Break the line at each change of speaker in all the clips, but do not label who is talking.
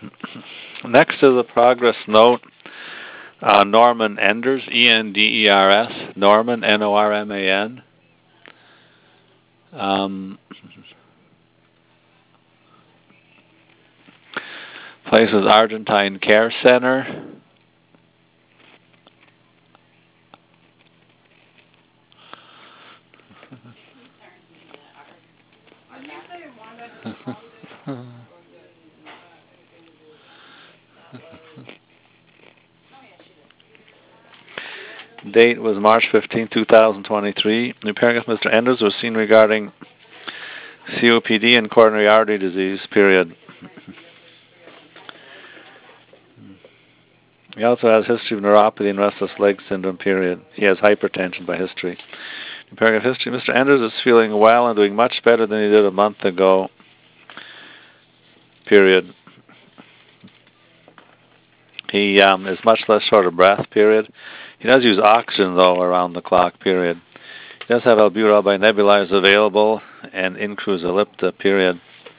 Next is a progress note. Norman Enders, Enders, Norman, Norman. Places Argentine Care Center. Date was March 15, 2023. New paragraph, Mr. Enders was seen regarding COPD and coronary artery disease, period. He also has history of neuropathy and restless leg syndrome, period. He has hypertension by history. New paragraph, history, Mr. Enders is feeling well and doing much better than he did a month ago, period. He is much less short of breath, period. He does use oxygen, though, around the clock, period. He does have albuterol by nebulizer available and Incruz ellipta, period.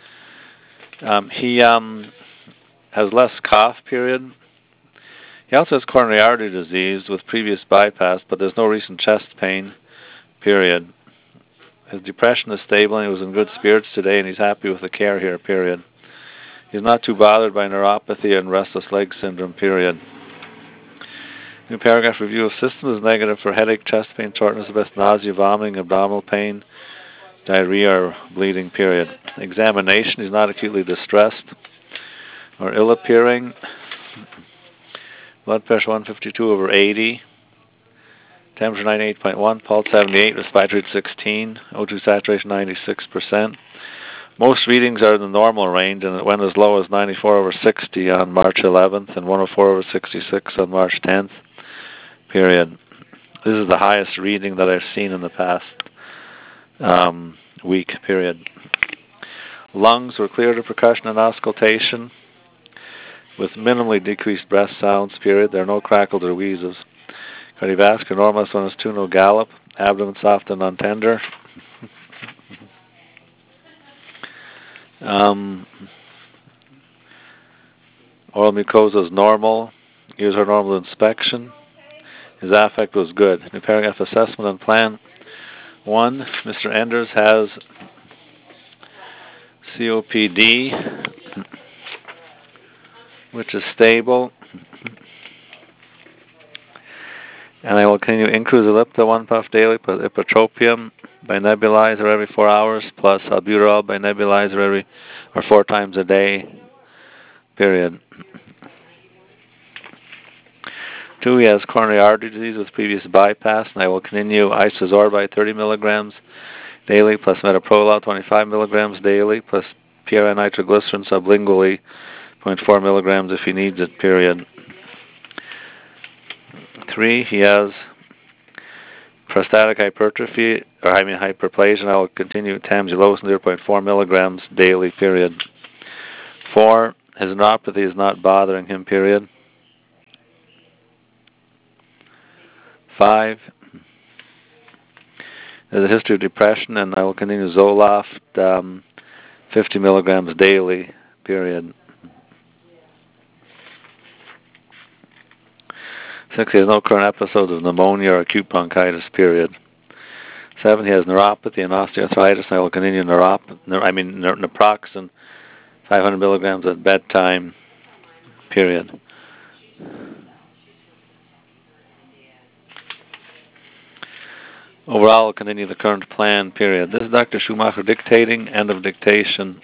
He has less cough, period. He also has coronary artery disease with previous bypass, but there's no recent chest pain, period. His depression is stable and he was in good spirits today and he's happy with the care here, period. He's not too bothered by neuropathy and restless leg syndrome, period. New paragraph, review of system is negative for headache, chest pain, shortness of breath, nausea, vomiting, abdominal pain, diarrhea, or bleeding, period. Examination, he's not acutely distressed or ill appearing. Blood pressure 152/80. Temperature 98.1, pulse 78, respiratory rate 16, O2 saturation 96%. Most readings are in the normal range, and it went as low as 94/60 on March 11th and 104/66 on March 10th, period. This is the highest reading that I've seen in the past week, period. Lungs were cleared of percussion and auscultation with minimally decreased breath sounds, period. There are no crackles or wheezes. Cardiovascular normal S1S2, no gallop. Abdomen soft and untender. Oral mucosa is normal. Ears are normal inspection. His affect was good. New paragraph, assessment and plan. 1. Mr. Enders has COPD, which is stable. And I will continue Incruz ellipta 1 puff daily plus ipratropium by nebulizer every 4 hours plus albuterol by nebulizer 4 times a day, period. 2, he has coronary artery disease with previous bypass, and I will continue isosorbide 30 milligrams daily plus metoprolol 25 milligrams daily plus PRN nitroglycerin sublingually 0.4 milligrams if he needs it, period. 3, he has prostatic hypertrophy, hyperplasia, and I will continue tamsulosin 0.4 milligrams daily, period. 4, his neuropathy is not bothering him, period. 5, there's a history of depression, and I will continue Zoloft 50 milligrams daily, period. 6, he has no current episodes of pneumonia or acute bronchitis, period. 7, he has neuropathy and osteoarthritis, and I will continue naproxen 500 milligrams at bedtime, period. Overall, I'll continue the current plan, period. This is Dr. Schumacher dictating, end of dictation.